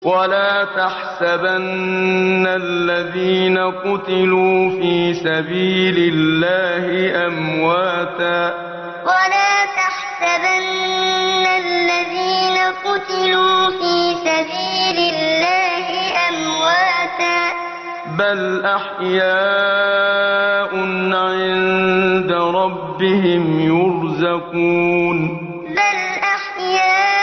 ولا تحسبن الذين قتلوا في سبيل الله أمواتا ولا تحسبن الذين قتلوا في سبيل الله أمواتا بل أحياء عند ربهم يرزقون بل أحياء